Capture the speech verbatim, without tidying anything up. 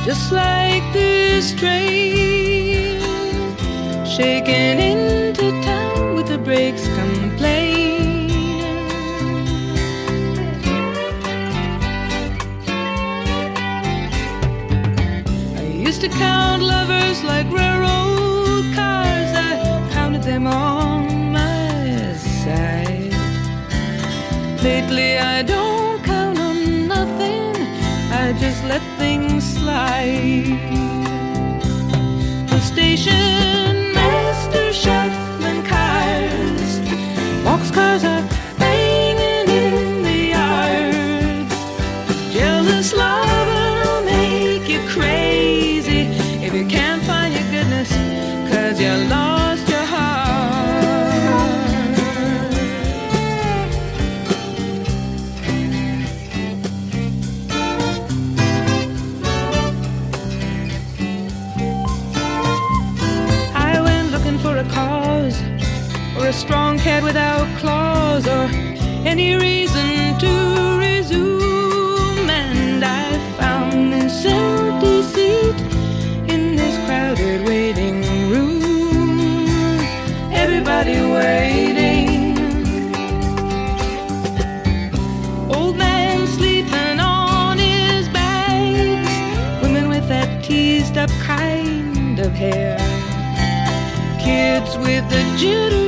just like this train, shaking into town with the brakes complaining. I used to count lovers like railroad cars. I counted them on my side. Lately I don't count on nothing, I just let things slide. The station master shuffling cars, boxcars are banging in the yards. Jealous lover will make you crazy if you can't find your goodness, 'cause you lost your heart. For a cause, or a strong cat without claws, or any reason to resume, and I found this empty seat in this crowded waiting room. Everybody waiting. Old man sleeping on his bags, women with that teased up kind of hair, kids with the jitter